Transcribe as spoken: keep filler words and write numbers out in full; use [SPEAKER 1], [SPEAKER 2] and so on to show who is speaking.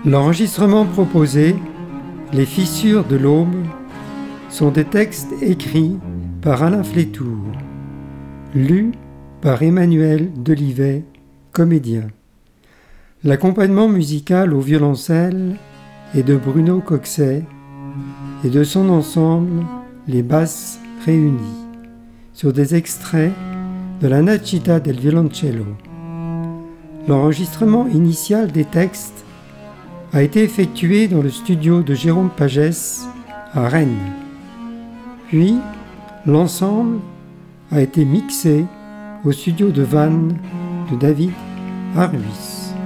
[SPEAKER 1] L'enregistrement proposé, Les Fissures de l'Aube, sont des textes écrits par Alain Flétour, lus par Emmanuel Delivet, comédien. L'accompagnement musical au violoncelle est de Bruno Coxet et de son ensemble Les Basses Réunies, sur des extraits de la Nascita del Violoncello. L'enregistrement initial des textes a été effectué dans le studio de Jérôme Pagès à Rennes. Puis, l'ensemble a été mixé au studio de Vannes de David Arluis.